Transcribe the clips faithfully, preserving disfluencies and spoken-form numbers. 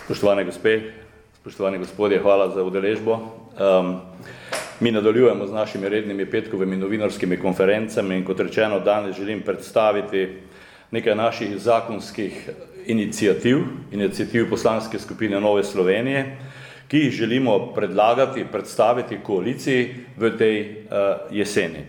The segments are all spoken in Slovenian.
Spoštovane gospe, spoštovani gospodje, hvala za udeležbo. Um, mi nadaljujemo z našimi rednimi petkovimi novinarskimi konferencami in kot rečeno, danes želim predstaviti nekaj naših zakonskih iniciativ, iniciativ poslanske skupine Nove Slovenije, ki jih želimo predlagati, predstaviti koaliciji v tej uh, jeseni.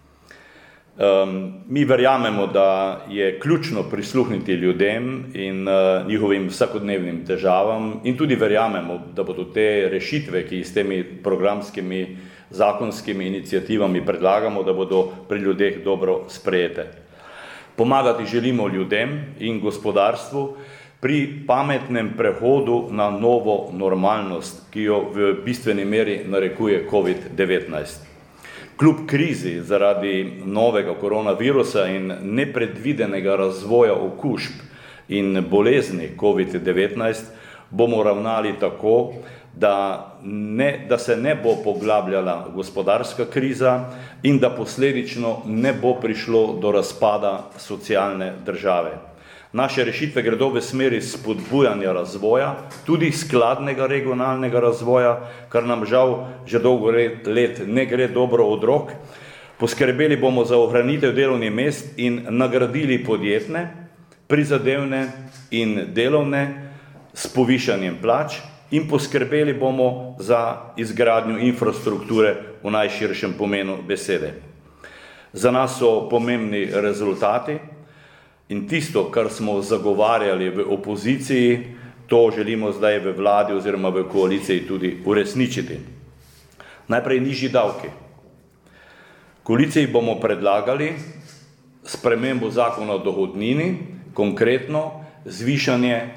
Um, mi verjamemo, da je ključno prisluhniti ljudem in uh, njihovim vsakodnevnim težavam in tudi verjamemo, da bodo te rešitve, ki jih s temi programskimi, zakonskimi iniciativami predlagamo, da bodo pri ljudeh dobro sprejete. Pomagati želimo ljudem in gospodarstvu pri pametnem prehodu na novo normalnost, ki jo v bistveni meri narekuje covid devetnajst. Kljub krizi zaradi novega koronavirusa in nepredvidenega razvoja okužb in bolezni covid devetnajst bomo ravnali tako, da, ne, da se ne bo poglabljala gospodarska kriza in da posledično ne bo prišlo do razpada socialne države. Naše rešitve gredo v smeri spodbujanja razvoja, tudi skladnega regionalnega razvoja, kar nam žal že dolgo let ne gre dobro od rok. Poskrbeli bomo za ohranitev delovnih mest in nagradili podjetne, prizadevne in delovne s povišanjem plač in poskrbeli bomo za izgradnjo infrastrukture v najširšem pomenu besede. Za nas so pomembni rezultati. In tisto, kar smo zagovarjali v opoziciji, to želimo zdaj v vladi oziroma v koaliciji tudi uresničiti. Najprej nižji davki. Koaliciji bomo predlagali spremembo zakona o dohodnini, konkretno zvišanje eh,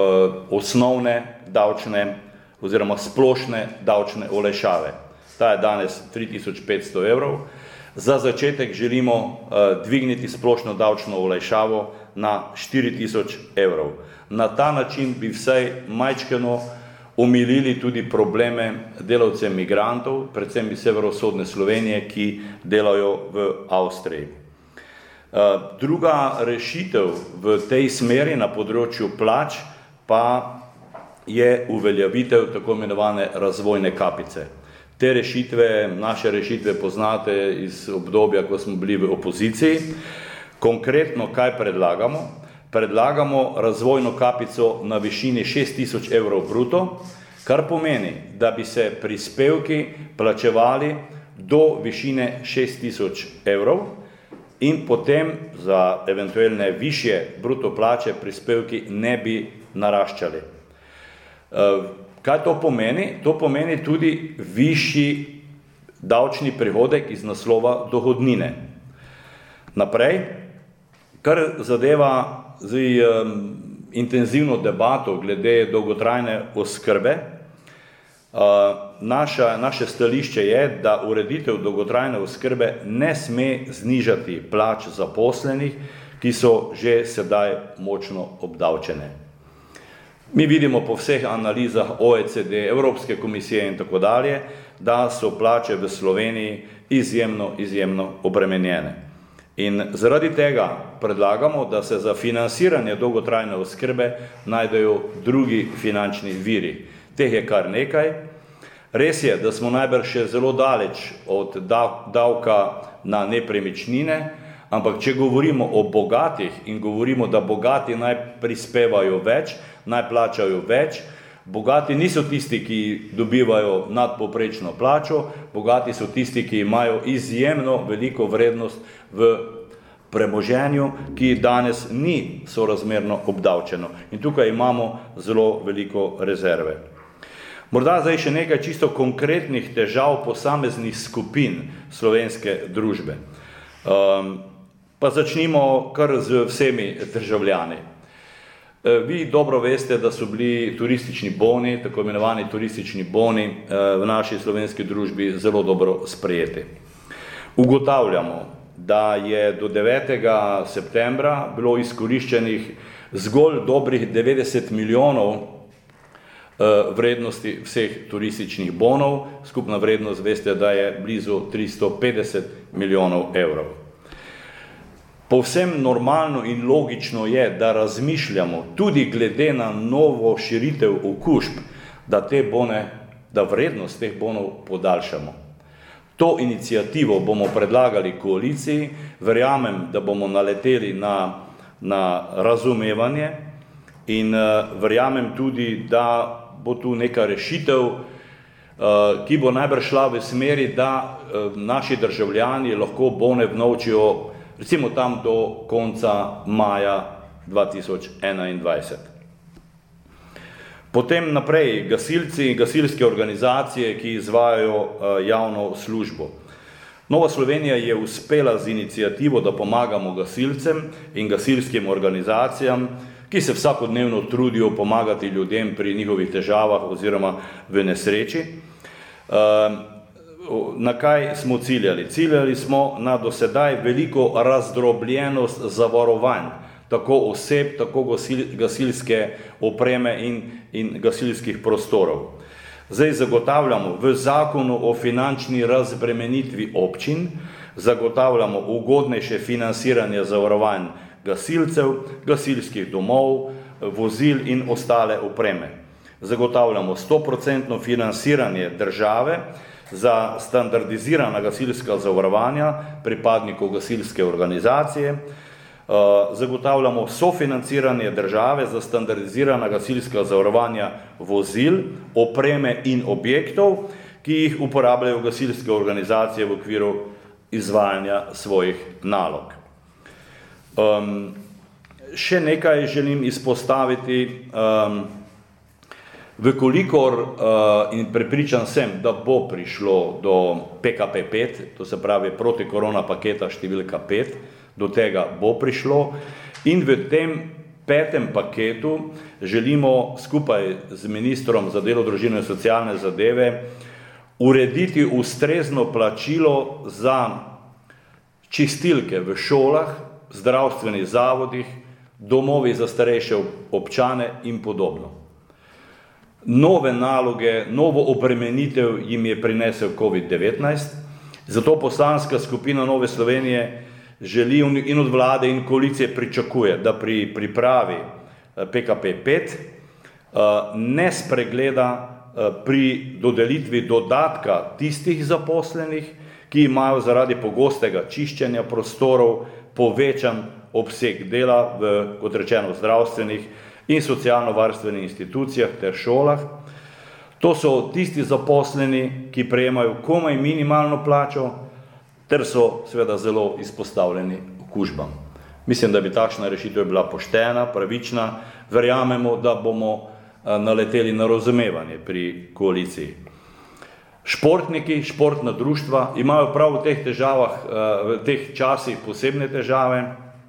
osnovne davčne oziroma splošne davčne olajšave. Ta je danes tri tisoč petsto evrov. Za začetek želimo uh, dvigniti splošno davčno olajšavo na štiri tisoč evrov. Na ta način bi vsaj majčkeno omilili tudi probleme delavcev migrantov, predvsem iz severovzhodne Slovenije, ki delajo v Avstriji. Uh, druga rešitev v tej smeri na področju plač pa je uveljavitev tako imenovane razvojne kapice. Te rešitve, naše rešitve poznate iz obdobja, ko smo bili v opoziciji. Konkretno, kaj predlagamo? Predlagamo razvojno kapico na višini šest tisoč evrov bruto, kar pomeni, da bi se prispevki plačevali do višine šest tisoč evrov in potem za eventualne višje bruto plače prispevki ne bi naraščali. Kaj to pomeni? To pomeni tudi višji davčni prihodek iz naslova dohodnine. Naprej, kar zadeva zdaj, um, intenzivno debato glede dolgotrajne oskrbe, uh, naša, naše stališče je, da ureditev dolgotrajne oskrbe ne sme znižati plač zaposlenih, ki so že sedaj močno obdavčene. Mi vidimo po vseh analizah O E C D, Evropske komisije in tako dalje, da so plače v Sloveniji izjemno, izjemno obremenjene. In zaradi tega predlagamo, da se za financiranje dolgotrajne oskrbe najdejo drugi finančni viri. Teh je kar nekaj. Res je, da smo najbrž še zelo daleč od davka na nepremičnine, ampak če govorimo o bogatih in govorimo, da bogati naj prispevajo več, naj plačajo več, bogati niso tisti, ki dobivajo nadpovprečno plačo, bogati so tisti, ki imajo izjemno veliko vrednost v premoženju, ki danes ni sorazmerno obdavčeno. In tukaj imamo zelo veliko rezerve. Morda zdaj še nekaj čisto konkretnih težav posameznih skupin slovenske družbe. Um, Pa začnimo kar z vsemi državljani. Vi dobro veste, da so bili turistični boni, tako imenovani turistični boni v naši slovenski družbi zelo dobro sprejeti. Ugotavljamo, da je do devetega septembra bilo izkoriščenih zgolj dobrih devetdeset milijonov vrednosti vseh turističnih bonov. Skupna vrednost veste, da je blizu tristo petdeset milijonov evrov. Povsem normalno in logično je, da razmišljamo tudi glede na novo širitev okužb, da te bone, da vrednost teh bonov podaljšamo. To inicijativo bomo predlagali koaliciji, verjamem, da bomo naleteli na, na razumevanje in uh, verjamem tudi, da bo tu neka rešitev, uh, ki bo najbrž šla v smeri, da uh, naši državljani lahko bone vnovčijo recimo tam do konca maja dva tisoč enaindvajset. Potem naprej gasilci in gasilske organizacije, ki izvajajo uh, javno službo. Nova Slovenija je uspela z inicijativo, da pomagamo gasilcem in gasilskim organizacijam, ki se vsakodnevno trudijo pomagati ljudem pri njihovih težavah oziroma v nesreči. Uh, Na kaj smo ciljali? Ciljali smo na dosedaj veliko razdrobljenost zavarovanj, tako oseb, tako gasil, gasilske opreme in, in gasilskih prostorov. Zdaj zagotavljamo v zakonu o finančni razbremenitvi občin, zagotavljamo ugodnejše financiranje zavarovanj gasilcev, gasilskih domov, vozil in ostale opreme. Zagotavljamo sto procentno financiranje države za standardizirana gasilska zavarovanja pripadnikov gasilske organizacije, zagotavljamo sofinanciranje države za standardizirana gasilska zavarovanja vozil, opreme in objektov, ki jih uporabljajo gasilske organizacije v okviru izvajanja svojih nalog. Um, še nekaj želim izpostaviti. Um, Vkolikor, uh, in prepričan sem, da bo prišlo do P K P pet, to se pravi protikorona paketa številka pet, do tega bo prišlo in v tem petem paketu želimo skupaj z ministrom za delo, družino in socialne zadeve urediti ustrezno plačilo za čistilke v šolah, zdravstvenih zavodih, domovih za starejše občane in podobno. Nove naloge, novo obremenitev jim je prinesel covid devetnajst, zato poslanska skupina Nove Slovenije želi in od vlade in koalicije pričakuje, da pri pripravi P K P pet ne spregleda pri dodelitvi dodatka tistih zaposlenih, ki imajo zaradi pogostega čiščenja prostorov povečan obseg dela v, kot rečeno, zdravstvenih in socialno-varstvenih institucijah ter šolah. To so tisti zaposleni, ki prejemajo komaj minimalno plačo, ter so seveda zelo izpostavljeni okužbam. Mislim, da bi takšna rešitev bila poštena, pravična, verjamemo, da bomo naleteli na razumevanje pri koaliciji. Športniki, športna društva imajo prav v teh težavah, v teh časih posebne težave.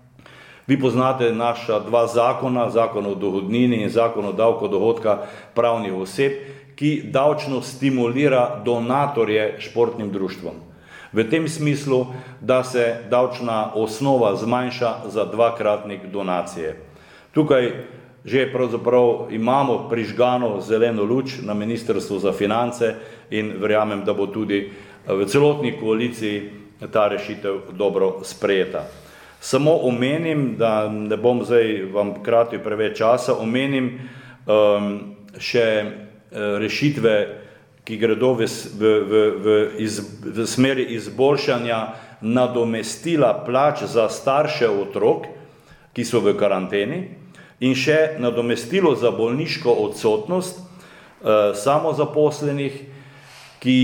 Vi poznate naša dva zakona, zakon o dohodnini in zakon o davku dohodka pravnih oseb, ki davčno stimulira donatorje športnim društvom. V tem smislu, da se davčna osnova zmanjša za dvakratnik donacije. Tukaj že pravzaprav imamo prižgano zeleno luč na Ministrstvu za finance in verjamem, da bo tudi v celotni koaliciji ta rešitev dobro sprejeta. Samo omenim, da ne bom zdaj vam kratil preveč časa, omenim um, še rešitve, ki gredo v, v, v, iz, v smeri izboljšanja nadomestila plač za starše otrok, ki so v karanteni, in še nadomestilo za bolniško odsotnost eh, samozaposlenih, ki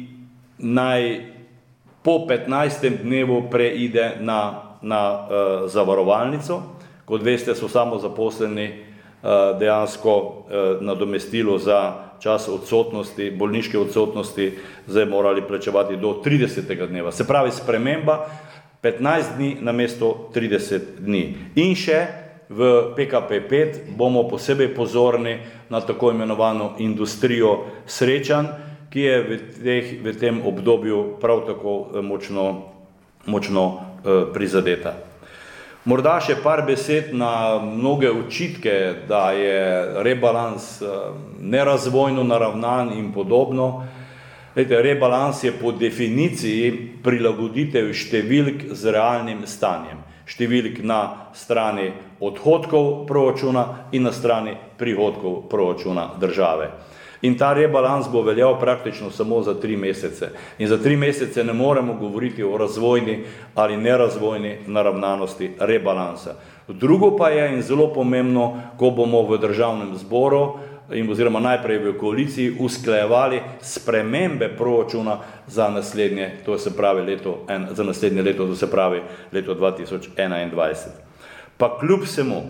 naj po petnajstem dnevu preide na na uh, zavarovalnico. Kot veste, so samozaposleni uh, dejansko uh, nadomestilo za čas odsotnosti, bolniške odsotnosti, zdaj morali plačevati do tridesetega dneva. Se pravi, sprememba petnajst dni namesto trideset dni. In še v P K P pet bomo posebej pozorni na tako imenovano industrijo srečanj, ki je v, teh, v tem obdobju prav tako močno, močno prizadeta. Morda še par besed na mnoge očitke, da je rebalans nerazvojno naravnan in podobno. Lejte, rebalans je po definiciji prilagoditev številk z realnim stanjem. številk na strani odhodkov proračuna in na strani prihodkov proračuna države. In ta rebalans bo veljal praktično samo za tri mesece. In za tri mesece ne moremo govoriti o razvojni ali nerazvojni naravnanosti rebalansa. Drugo pa je, in zelo pomembno, ko bomo v državnem zboru in oziroma najprej v koaliciji usklajevali spremembe proračuna za naslednje, to se pravi leto, en, za naslednje leto, to se pravi leto dva tisoč enaindvajset. Pa kljub vsemu,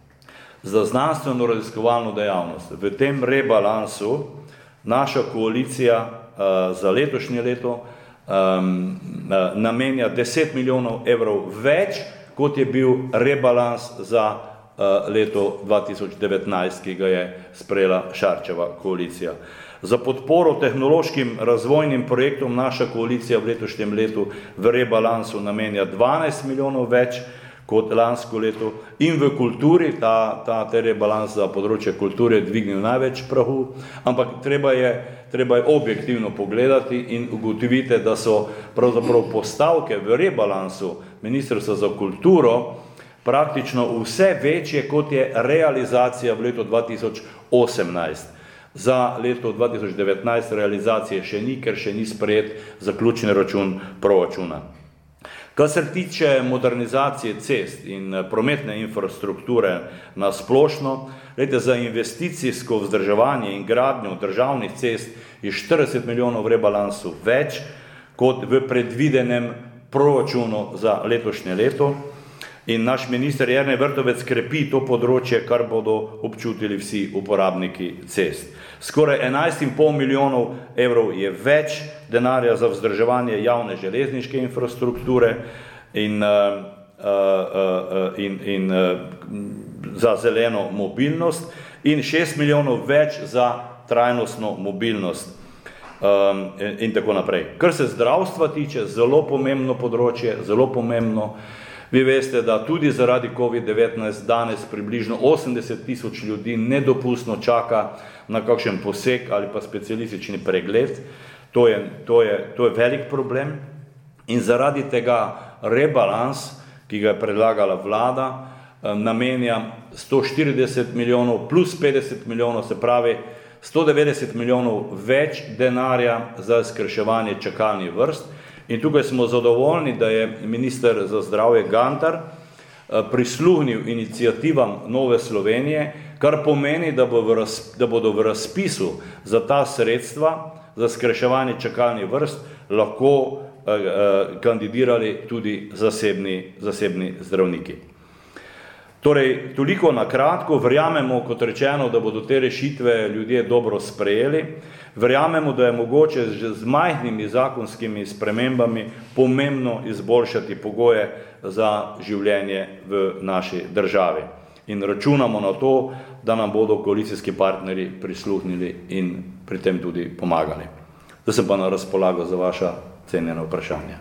za znanstveno raziskovalno dejavnost v tem rebalansu naša koalicija uh, za letošnje leto um, uh, namenja deset milijonov evrov več, kot je bil rebalans za uh, leto dva tisoč devetnajst, ki ga je sprejela Šarčeva koalicija. Za podporo tehnološkim razvojnim projektom naša koalicija v letošnjem letu v rebalansu namenja dvanajst milijonov več kot lansko leto, in v kulturi, ta, ta te rebalans za področje kulture je dvignil največ prahu, ampak treba je, treba je objektivno pogledati in ugotovite, da so pravzaprav postavke v rebalansu Ministrstva za kulturo praktično vse večje, kot je realizacija v letu dva tisoč osemnajst. Za leto dva tisoč devetnajst realizacije še ni, ker še ni sprejet zaključni račun proračuna. Kar se tiče modernizacije cest in prometne infrastrukture na splošno, glede, za investicijsko vzdrževanje in gradnjo državnih cest je štirideset milijonov v rebalansu več kot v predvidenem proračunu za letošnje leto. In naš minister Jernej Vrtovec krepi to področje, kar bodo občutili vsi uporabniki cest. Skoraj enajst in pol milijonov evrov je več denarja za vzdrževanje javne železniške infrastrukture in, uh, uh, in, in uh, za zeleno mobilnost in šest milijonov več za trajnostno mobilnost um, in, in tako naprej. Kar se zdravstva tiče, zelo pomembno področje, zelo pomembno. Vi veste, da tudi zaradi covid devetnajst danes približno osemdeset tisoč ljudi nedopustno čaka na kakšen poseg ali pa specialistični pregled. To je, to je, to je velik problem in zaradi tega rebalans, ki ga je predlagala vlada, namenja sto štirideset milijonov plus petdeset milijonov, se pravi sto devetdeset milijonov več denarja za skrajševanje čakalnih vrst. In tukaj smo zadovoljni, da je minister za zdravje Gantar prisluhnil iniciativam Nove Slovenije, kar pomeni, da, bo v raz, da bodo v razpisu za ta sredstva, za skrajševanje čakalnih vrst, lahko eh, eh, kandidirali tudi zasebni, zasebni zdravniki. Torej, toliko na kratko, verjamemo, kot rečeno, da bodo te rešitve ljudje dobro sprejeli. Verjamemo, da je mogoče že z majhnimi zakonskimi spremembami pomembno izboljšati pogoje za življenje v naši državi. In računamo na to, da nam bodo koalicijski partnerji prisluhnili in pri tem tudi pomagali. Zdaj sem pa na razpolago za vaša cenjena vprašanja.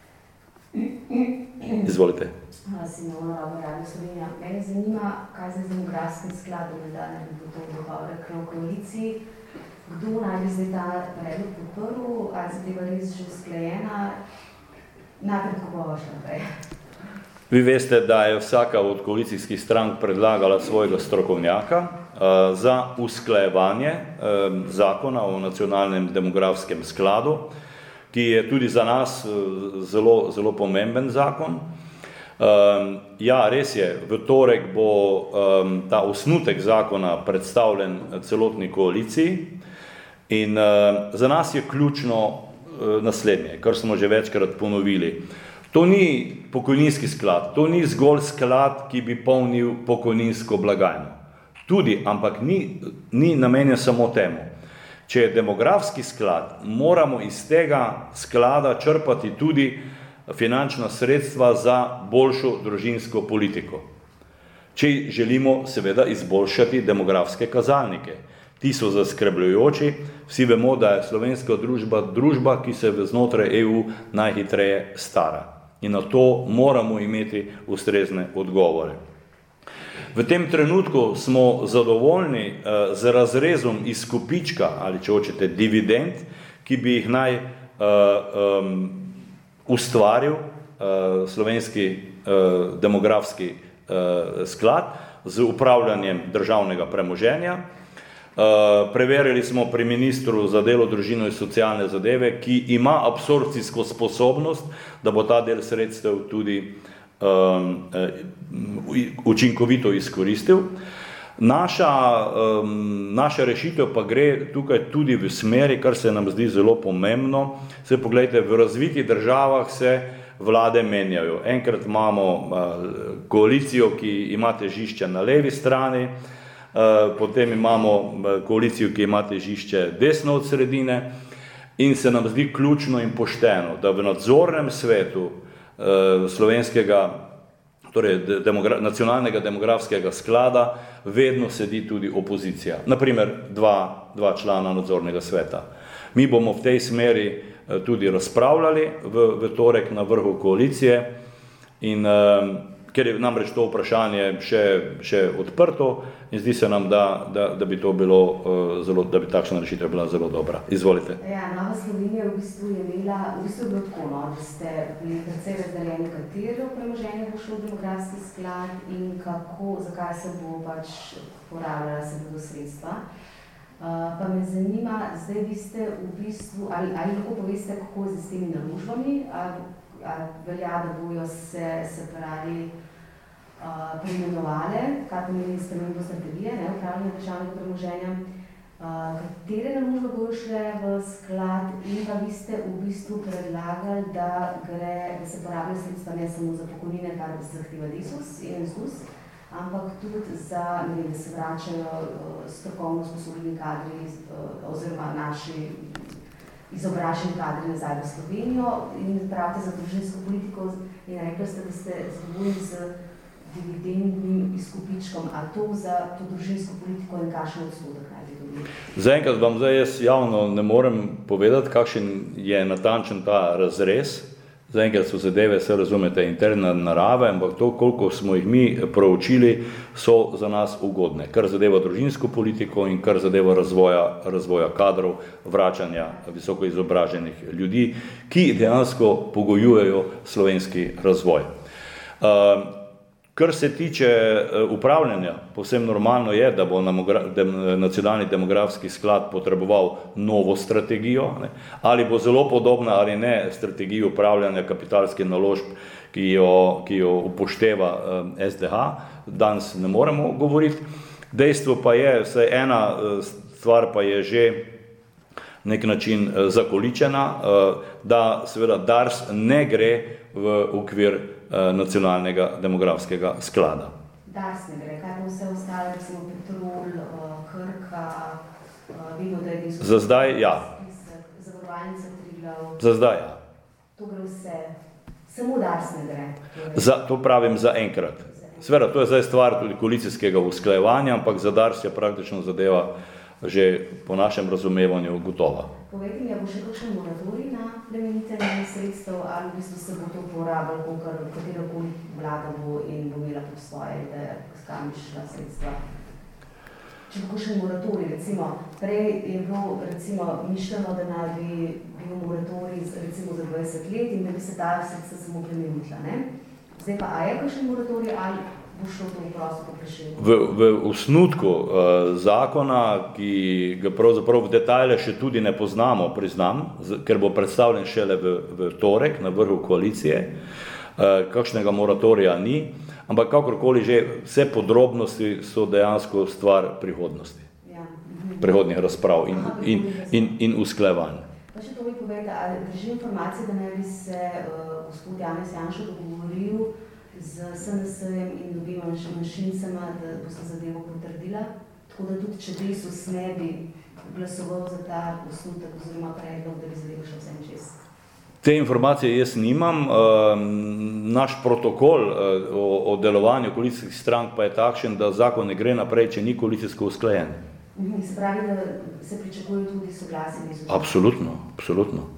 Izvolite. Simona Rabo, Radio Slovenija. Mene zanima, kaj se z demografskim skladom ne da, da bi bo to dogovorek v koaliciji. Kdo naj bi zdaj ta predlog podprl, ali se tega res že usklajena? Najprej tako bo še naprej. Vi veste, da je vsaka od koalicijskih strank predlagala svojega strokovnjaka uh, za usklajevanje uh, zakona o nacionalnem demografskem skladu, ki je tudi za nas uh, zelo, zelo pomemben zakon. Um, ja, res je, v torek bo um, ta osnutek zakona predstavljen celotni koaliciji in uh, za nas je ključno uh, naslednje, kar smo že večkrat ponovili. To ni pokojninski sklad, to ni zgolj sklad, ki bi polnil pokojninsko blagajno. Tudi, ampak ni, ni namenjen samo temu. Če je demografski sklad, moramo iz tega sklada črpati tudi finančna sredstva za boljšo družinsko politiko. Če želimo seveda izboljšati demografske kazalnike. Ti so zaskrbljujoči, vsi vemo, da je slovenska družba družba, ki se znotraj E U najhitreje stara. In na to moramo imeti ustrezne odgovore. V tem trenutku smo zadovoljni uh, z razrezom iz kupička, ali če hočete dividend, ki bi jih naj uh, um, ustvaril uh, slovenski uh, demografski uh, sklad z upravljanjem državnega premoženja. Uh, preverili smo pri ministru za delo, družino in socialne zadeve, ki ima absorpcijsko sposobnost, da bo ta del sredstev tudi um, učinkovito izkoristil. Naša, um, naša rešitev pa gre tukaj tudi v smeri, kar se nam zdi zelo pomembno. Se pogledajte, v razvitih državah se vlade menjajo. Enkrat imamo uh, koalicijo, ki ima težišče na levi strani, uh, potem imamo koalicijo, ki ima težišče desno od sredine in se nam zdi ključno in pošteno, da v nadzornem svetu uh, slovenskega, torej demogra- nacionalnega demografskega sklada vedno sedi tudi opozicija. Naprimer dva, dva člana nadzornega sveta. Mi bomo v tej smeri tudi razpravljali v, v torek na vrhu koalicije in um, ker je namreč to vprašanje še, še odprto in zdi se nam, da, da, da bi to bilo uh, zelo, da bi takšna rešitev bila zelo dobra. Izvolite. Ja, Nova Slovenija v bistvu je imela, v bistvu je bilo tako, no, da ste bili precej razdeljeni, katero premoženje bo šlo v demografski sklad in kako, zakaj se bo pač porabljala se bodo sredstva. Uh, pa me zanima, zdaj vi ste v bistvu, ali, ali lahko poveste, kako je z temi naložbami, ali, ali velja, da bojo se, se pravi, uh, preimenovale, kaj pomeni spremembo strategije, ne, upravljanja državnega premoženja, uh, katere naložbe bojo šle v sklad in pa vi ste v bistvu predlagali, da gre, da se porabljajo sredstva ne samo za pokojnine, kar zahteva Desus in ZDUS, ampak tudi za, ne vem, da se vračajo uh, strokovno sposobni kadri uh, oziroma naši izobraženi kadri nazaj v Slovenijo in pravite za družinsko politiko in rekli ste, da ste zadovoljni z dividendnim izkupičkom, a to za to družinsko politiko in kakšen odstotek naj bi dobili? Zaenkrat vam zdaj jaz javno ne morem povedati, kakšen je natančen ta razrez. Zaenkrat so zadeve, se razumete, interne narave, ampak to, koliko smo jih mi proučili, so za nas ugodne. Kar zadeva družinsko politiko in kar zadeva razvoja, razvoja kadrov, vračanja visoko izobraženih ljudi, ki dejansko pogojujejo slovenski razvoj. Uh, Kar se tiče upravljanja, povsem normalno je, da bo nacionalni demografski sklad potreboval novo strategijo, ne, ali bo zelo podobna ali ne strategiji upravljanja kapitalskih naložb, ki jo, ki jo upošteva S D H, danes ne moremo govoriti. Dejstvo pa je, vsaj ena stvar pa je že nek način zakoličena, da seveda Dars ne gre v okvir nacionalnega demografskega sklada. Dars ne gre, kaj bo vse ostalo, recimo Petrol, Krka, vidimo, da je Desus... Za zdaj, ja. Zavarovalnica Triglav... Za zdaj, ja. To gre vse, samo Dars ne gre. Za, to pravim za enkrat. Seveda, to je zdaj stvar tudi koalicijskega usklajevanja, ampak za Dars je praktično zadeva že po našem razumevanju gotova. Povejte mi, a bo še kakšen moratorij na plemenitenje sredstev ali v bistvu se bo to porabilo, katerokoli vlada bo in bo imela pod svoje, da kam bi šla sredstva? Če bo kakšen moratorij, recimo, prej je bilo recimo mišljeno, da naj bi bil moratorij recimo za dvajset let in da bi se ta sredstva samo plemenitla, ne? Zdaj pa, a je kakšen moratorij ali bo šlo to v prosto poprešenje? V, v osnutku uh, zakona, ki ga pravzaprav v detajle še tudi ne poznamo, priznam, z, ker bo predstavljen šele v, v torek na vrhu koalicije, uh, kakšnega moratorija ni, ampak kakorkoli že vse podrobnosti so dejansko stvar prihodnosti, ja. prihodnjih razprav in, Aha, in, in, in usklajevanj. Pa še to mi povejte, ali drži informacije, da naj bi se uh, gospod Janez Janša dogovoril z S N S-jem in dobima manjšincema, da bo se zadevo potrdila, tako da tudi če Desus ne bi glasoval za ta osnutek oziroma predlog, da bi zadevo šel vsem čez. Te informacije jaz nimam. Naš protokol o, o delovanju koalicijskih strank pa je takšen, da zakon ne gre naprej, če ni koalicijsko usklajen. Se pravi, da se pričakuje tudi soglasje Desusa? Absolutno, absolutno.